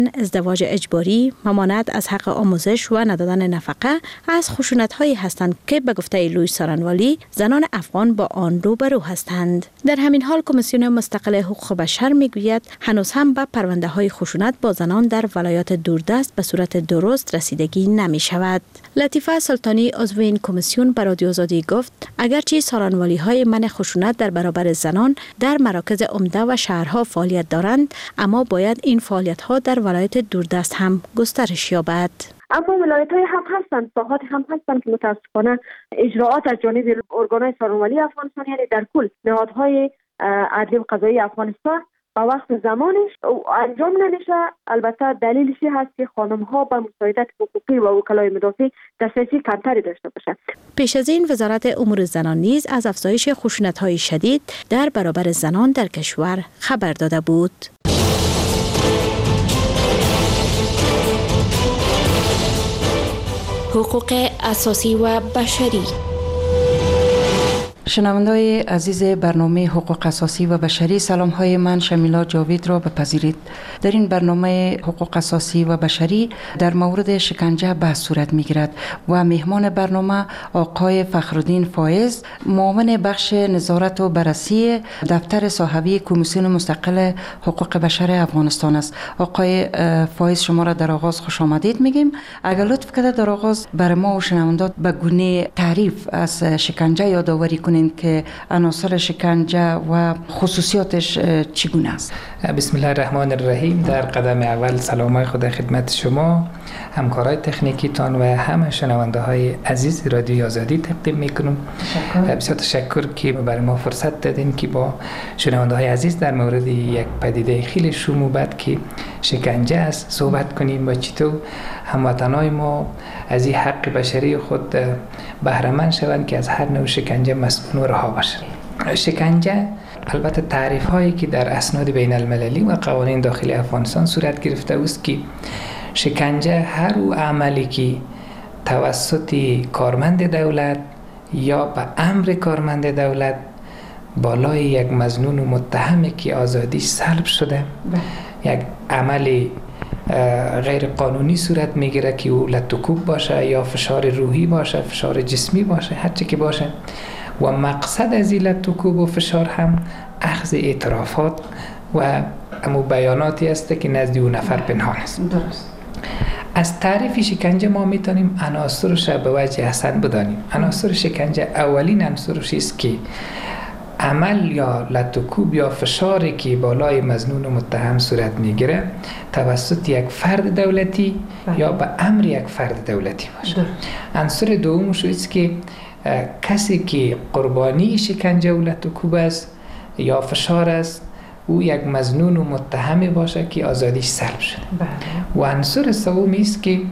ازدواج اجباری، ممانعت از حق آموزش و ندادن نفقه از خشونت‌هایی هستند که به گفته لویس سارنوالی زنان افغان با آن روبرو هستند. در همین حال کمیسیون مستقل حقوق بشر میگوید هنوز هم به پرونده‌های خشونت با زنان در ولایات دوردست به صورت درست رسیدگی نمی‌شود. لطیفه سلطانی عضو این کمیسیون به رادیو آزادی گفت اگرچه سارنوالی‌های منع خشونت در برابر زنان در مراکز عمده و شهرها فعالیت دارند، اما باید این فعالیت‌ها در ولایت دوردست هم گسترش یابد. اما ولایت‌های هم هستند، ساحات هم هستند که متاسفانه اجراعات از جانب ارگان‌های سارنوالی افغانستان، یعنی در کل نهادهای عدلی و قضایی افغانستان با وقت زمانش انجام نمیشه. البته دلیلش هست که خانم‌ها به مساعدت حقوقی و وکلای مدافع دسترسی کمتری داشته باشند. پیش از این وزارت امور زنان نیز از افزایش خشونت‌های شدید در برابر زنان در کشور خبر داده بود. حقوق اساسی و بشری. شنونده‌های عزیز برنامه حقوق اساسی و بشری، سلام‌های من شمیلا جاوید را بپذیرید. در این برنامه حقوق اساسی و بشری در مورد شکنجه بحث صورت می‌گیرد و مهمان برنامه آقای فخرالدین فایز، معاون بخش نظارت و بررسی دفتر صاحبی کمیسیون مستقل حقوق بشر افغانستان است. آقای فایز، شما را در آغاز خوش آمدید میگیم. اگر لطف کنید در آغاز برای ما و شنوندگان به گونه تعریف از شکنجه یادآوری کنید که عناصر شکنجه و خصوصیاتش چگونه است. بسم الله الرحمن الرحیم. در قدم اول سلامای خدا خدمت شما، همکارای تکنیکیتان و همه شنونده های عزیز رادیو آزادی تقدیم میکنم. بسیار تشکر که برای ما فرصت دادین که با شنونده های عزیز در مورد یک پدیده خیلی شوم و بد که شکنجه است صحبت کنیم و چطور هموطنای ما از این حق بشری خود بهره مند شوند که از هر نوع شکنجه مسئول و رها باشند. شکنجه البته تعریف هایی که در اسناد بین المللی و قوانین داخلی افغانستان صورت گرفته است که شکنجه هر او عملی که توسط کارمند دولت یا به امر کارمند دولت بالای یک مظنون و متهمی که آزادی سلب شده یک عمل غیر قانونی صورت میگیره که او لطوکوب باشه یا فشار روحی باشه، فشار جسمی باشه، هر چی که باشه، و مقصد از این لطوکوب و فشار هم اخذ اعترافات و امو بیاناتی است که نزد او نفر پنهان است. درست. از تعریف شکنجه ما میتونیم عناصرش به وجه حسن بدانیم. عناصر شکنجه اولین عنصرش است که عمل یا لطوکوب یا فشاری که بالای مظنون و متهم صورت میگیره توسط یک فرد دولتی یا به امر یک فرد دولتی باشه. عنصر دومش است که کسی که قربانی شکنجه و لطوکوب است یا فشار است او یک مظنون و متهمی باشه که آزادیش سلب شده. و عنصر سوم است که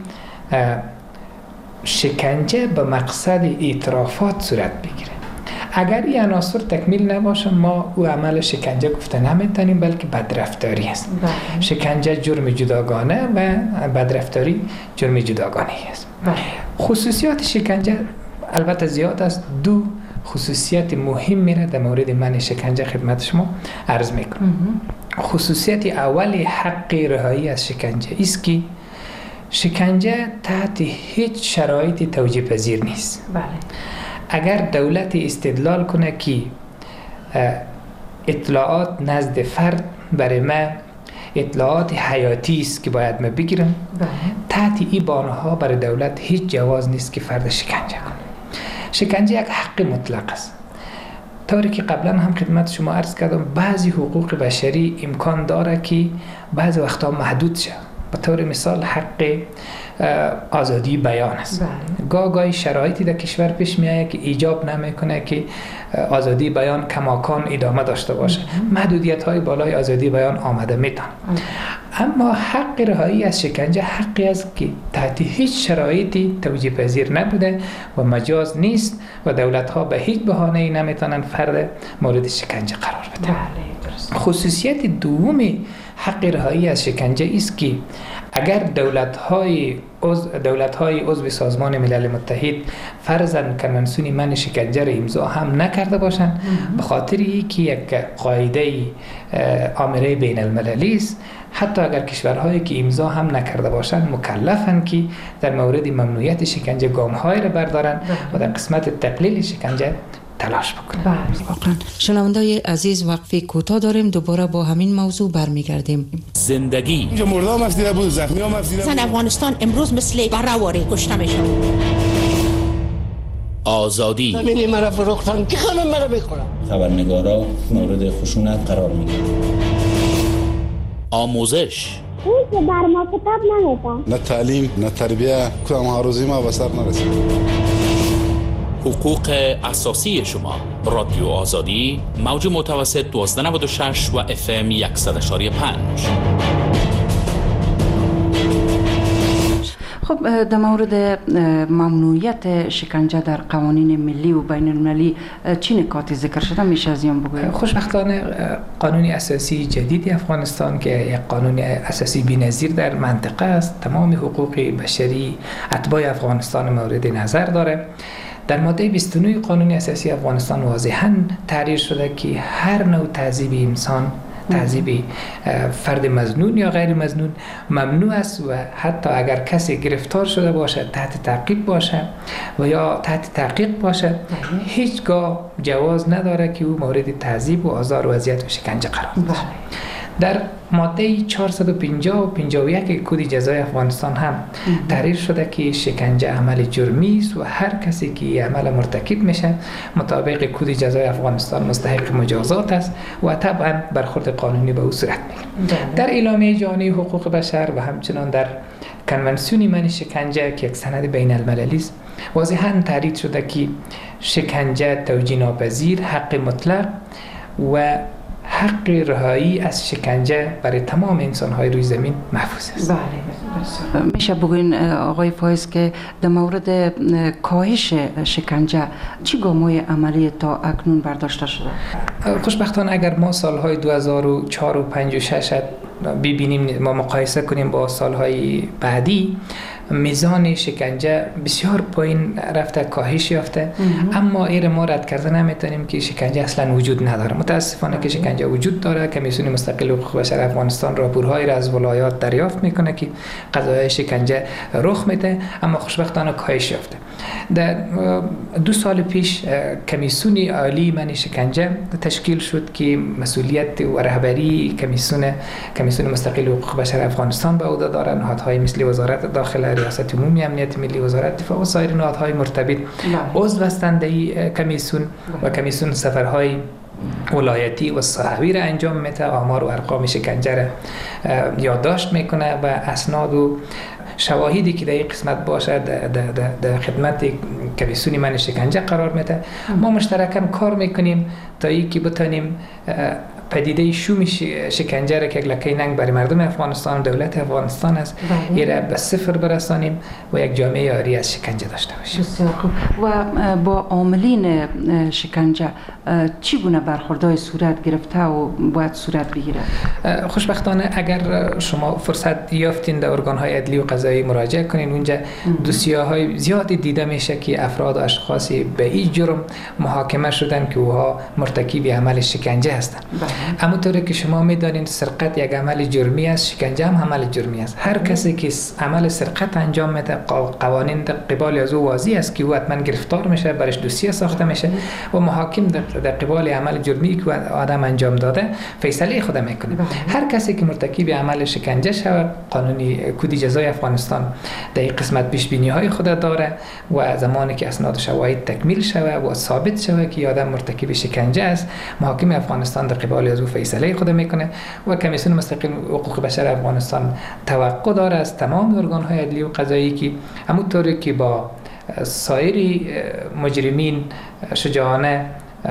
شکنجه به مقصد اعترافات صورت بگیره. اگر این عناصر تکمیل نباشه ما او عمل شکنجه گفته نمیتونیم، بلکه بدرفتاری است. شکنجه جرم جداگانه و بدرفتاری جرم جداگانه است. خصوصیات شکنجه البته زیاد است. دو خصوصیت مهم میره در مورد منع شکنجه خدمت شما عرض میکنم. خصوصیت اول حق رهایی از شکنجه است که شکنجه تحت هیچ شرایطی توجیه پذیر نیست. اگر دولت استدلال کنه که اطلاعات نزد فرد برای ما اطلاعات حیاتی است که باید ما بگیرم، تحت این بانه‌ها برای دولت هیچ جواز نیست که فرد شکنجه کنه. شکنجه یک حق مطلق است. طوری که قبلا هم خدمت شما عرض کردم بعضی حقوق بشری امکان داره که بعضی وقتا محدود شه. به طور مثال حق آزادی بیان است. گاهی شرایطی در کشور پیش میاد که ایجاب نمیکنه که آزادی بیان کماکان ادامه داشته باشه. محدودیت های بالای آزادی بیان آمده میتونه. اما حق رهایی از شکنجه حقی است که تحت هیچ شرایطی توجیه پذیر نبوده و مجاز نیست و دولت ها به هیچ بهانه‌ای نمیتونن فرد مورد شکنجه قرار بدن. خصوصیت دوم حق رهایی از شکنجه است که اگر دولت های عضو سازمان ملل متحد فرضاً کنوانسیون منع شکنجه را امضا هم نکرده باشند، به خاطر اینکه یک قاعده آمره بین المللی است، حتی اگر کشورهایی که امضا هم نکرده باشند مکلفن که در مورد ممنوعیت شکنجه گام‌هایی را بردارن و در قسمت تقلیل شکنجه تلاش بکنن. واقعا شنوندای عزیز وقفه کوتاه داریم، دوباره با همین موضوع برمیگردیم. زندگی اینجا مرده هم افزیده بود، زخمی هم افزیده بود. افغانستان امروز مثل بره‌واری کشته میشه. آزادی ببینی مرا فروختن که خانم مرا بکنم. خبرنگارا مورد خشونت قرار میگیرن. آموزش این که بر ما کتاب نمیدن، نه تعلیم نه تربیه، کدام هاروزی ما به سر نرسید. حقوق اساسی شما. رادیو آزادی، موج متوسط 1296 و FM 100.5. خب در مورد ممنوعیت شکنجه در قوانین ملی و بین المللی چی نکاتی ذکر شده میشه از این بگوید؟ خوشبختانه قانون اساسی جدید افغانستان که یک قانون اساسی بی‌نظیر در منطقه است، تمام حقوق بشری اتباع افغانستان مورد نظر داره. در ماده 29 قانون اساسی افغانستان واضحاً تحریر شده که هر نوع تعذیب انسان، تعذیب فرد مظنون یا غیر مظنون ممنوع است و حتی اگر کسی گرفتار شده باشه، تحت تعقیب باشه و یا تحت تحقیق باشه، هیچگاه جواز نداره که او مورد تعذیب و آزار و اذیت و شکنجه قرار بشه. در ماده 450 و 51 کد جزای افغانستان هم تحریر شده که شکنجه عمل جرمی است و هر کسی که عمل مرتکب میشه مطابق کد جزای افغانستان مستحق مجازات است و طبعا برخورد قانونی به او صورت میگیره. در اعلامیه جهانی حقوق بشر و همچنان در کنونسیون من شکنجه که یک سند بین المللی است واضحاً تحریر شده که شکنجه توجیه ناپذیر، حق مطلق و حق رهایی از شکنجه برای تمام انسان‌های روی زمین محفوظ است. بله. میشه بگوین آقای فایز که در مورد کاهش شکنجه چی گام‌های عملی تا اکنون برداشته شده؟ خوشبختانه اگر ما سالهای 2004 و 5 و 6 ببینیم، ما مقایسه کنیم با سالهای بعدی، میزان شکنجه بسیار پایین رفته، کاهش یافته. اما ایر ما رد کرده نمیتونیم که شکنجه اصلا وجود نداره. متاسفانه که شکنجه وجود داره. کمیسیون مستقل حقوق بشر افغانستان راپورهایی را از ولایات دریافت میکنه که قضایای شکنجه رخ میده، اما خوشبختانه کاهش یافته. در 2 سال پیش کمیسیون عالی من شکنجه تشکیل شد که مسئولیت و رهبری کمیسیون مستقل حقوق بشر افغانستان به عهده دارند. نهادهای مثل وزارت داخله، ریاست عمومی امنیت ملی، وزارت دفاع و سایر نهادهای مرتبط عضو هستند این کمیسیون و کمیسیون سفرهای ولایتی و صحوی را انجام میده، آمار و ارقام شکنجه را یادداشت میکنه و اسناد و شواهدی که در این قسمت باشه در خدمت کمیسیون من شکنجه قرار میده. ما مشترکاً کار میکنیم تا اینکه بتونیم پدیده شوم شکنجه را که لکه ننگ برای مردم افغانستان و دولت افغانستان است ایره به صفر برسانیم و یک جامعه عاری از شکنجه داشته باشیم. بسیار خوب. و با عاملین شکنجه چگونه برخوردهای صورت گرفته و باید صورت بگیره؟ خوشبختانه اگر شما فرصت یافتین در ارگان‌های عدلی و قضایی مراجعه کنین، اونجا دوسیه‌های زیادی دیده میشه که افراد و اشخاصی به این جرم محاکمه شدن که اوها مرتکب عمل شکنجه هستند. همونطوری که شما میدانید سرقت یک عمل جرمی است، شکنجه هم عمل جرمی است. هر کسی که عمل سرقت انجام میده قوانین در قبال از او واضح است که او حتما گرفتار میشه، برش دوسیه ساخته میشه و محاکم در قبال عمل جرمی که آدم انجام داده فیصله خود میکنه. هر کسی که مرتکب عمل شکنجه شود، قانونی کد جزای افغانستان در این قسمت پیش بینی های خود داره و زمانی که اسناد و شواهد تکمیل شود و ثابت شود که آدم مرتکب شکنجه است، محاکم افغانستان در قبال از او فیصله خود میکنه و کمیسیون مستقل حقوق بشر افغانستان توقع داره از تمام ارگان‌های عدلی و قضایی که همونطوری که با سایر مجرمین شجاعانه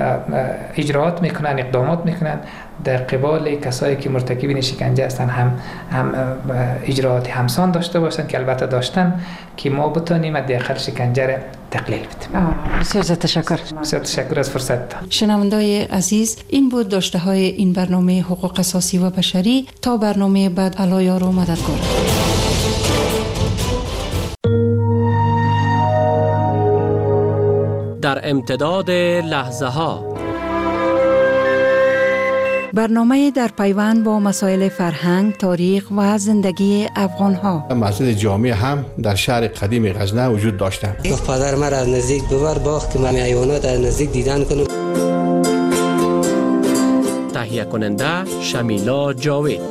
اجراعات میکنن، اقدامات میکنن، در قبال کسایی که مرتکب شکنجه هستن هم اجراعات همسان داشته باشن که البته داشتن که ما بتونیم حداقل شکنجه را تقلیل بدیم. بسیار تشکر. بسیار تشکر از فرصت. شنوندای عزیز، این بود داشته های این برنامه حقوق اساسی و بشری. تا برنامه بعد، الله یار و مددگار. در امتداد لحظه ها برنامه در پیوند با مسائل فرهنگ، تاریخ و زندگی افغان‌ها. مسجد جامع هم در شهر قدیم غزنه وجود داشته. گفت پدر من از نزدیک ببر باغ که من حیوانات از نزدیک دیدن کنم. تهیه کننده شمیلا جاوید.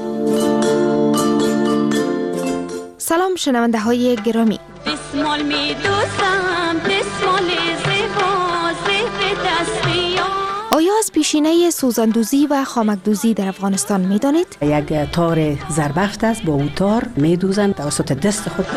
سلام شنونده های گرامی. دسمال می دوستم، دسمال زیبا زیب دستی. آیا از پیشینه سوزندوزی و خامکدوزی در افغانستان می دانید؟ یک تار زربفت است، با او تار می دوزند توسط دست خود.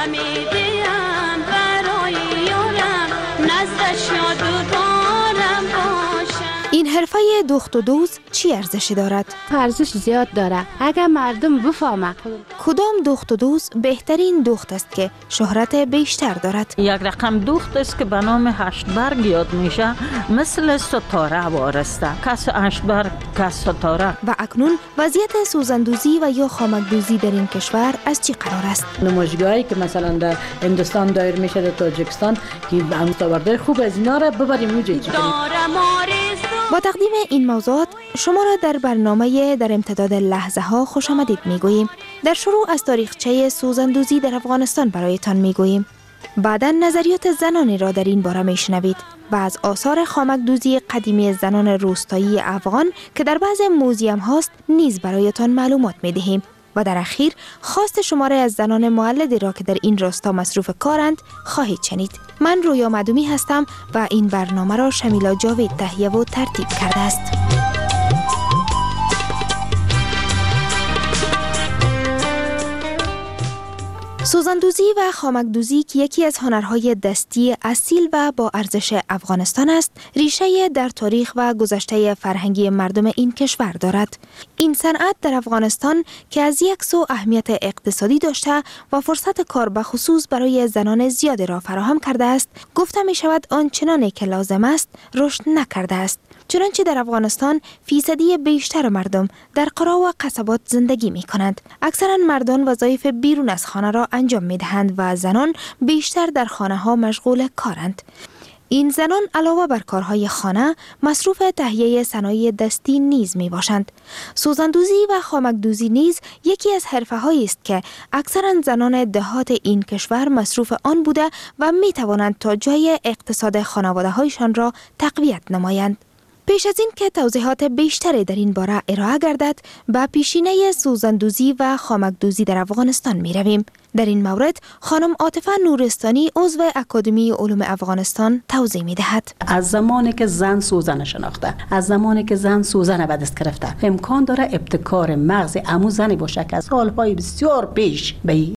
این حرفه دوخت و دوز چی ارزشی دارد؟ ارزش زیاد داره اگر مردم بفهمه. کدام دوخت و دوز بهترین دوخت است که شهرت بیشتر دارد؟ یک رقم دوخت است که به نام هشت برگ یاد میشه، مثل ستاره وارسته، کس هشت برگ کس ستاره. و اکنون وضعیت سوزندوزی و یا خامکدوزی در این کشور از چی قرار است؟ نمایشگاهی که مثلا در هندوستان دایر میشه، در تاجیکستان، که مستورده خوب از اینا را ببریم اونجا. با تقدیم این موضوعات شما را در برنامه در امتداد لحظه ها خوش آمدید میگوییم. در شروع از تاریخچه سوزندوزی در افغانستان برایتان میگوییم. بعدا نظریات زنانی را در این باره میشنوید و از آثار خامکدوزی قدیمی زنان روستایی افغان که در بعض موزیم هاست نیز برایتان معلومات میدهیم. و در اخیر خواست شماره از زنان مولدی را که در این راستا مصروف کارند خواهید شنید. من رویا مدومی هستم و این برنامه را شمیلا جاوید تهیه و ترتیب کرده است. سوزندوزی و خامکدوزی که یکی از هنرهای دستی اصیل و با ارزش افغانستان است، ریشه در تاریخ و گذشته فرهنگی مردم این کشور دارد. این صنعت در افغانستان که از یک سو اهمیت اقتصادی داشته و فرصت کار به خصوص برای زنان زیادی را فراهم کرده است، گفته می شود آنچنانی که لازم است رشد نکرده است. چنانچه در افغانستان فیصدی بیشتر مردم در قرا و قصبات زندگی می کنند. اکثرا مردان وظایف بیرون از خانه را انجام می دهند و زنان بیشتر در خانه ها مشغول کارند. این زنان علاوه بر کارهای خانه مصروف تهیه صنایع دستی نیز می باشند. سوزندوزی و خامکدوزی نیز یکی از حرفه‌هایی است که اکثرا زنان دهات این کشور مصروف آن بوده و می توانند تا جای اقتصاد خانواده‌هایشان را تقویت نمایند. پیش از این که توضیحات بیشتری در این باره ارائه گردد، به پیشینه سوزندوزی و خامکدوزی در افغانستان می رویم. در این مورد خانم عاطفه نورستانی عضو اکادمی علوم افغانستان توضیح می دهد. از زمانی که زن سوزن شناخته، از زمانی که زن سوزن به دست گرفته، امکان داره ابتکار مغز عمو زنی باشه که از سالهای بسیار پیش به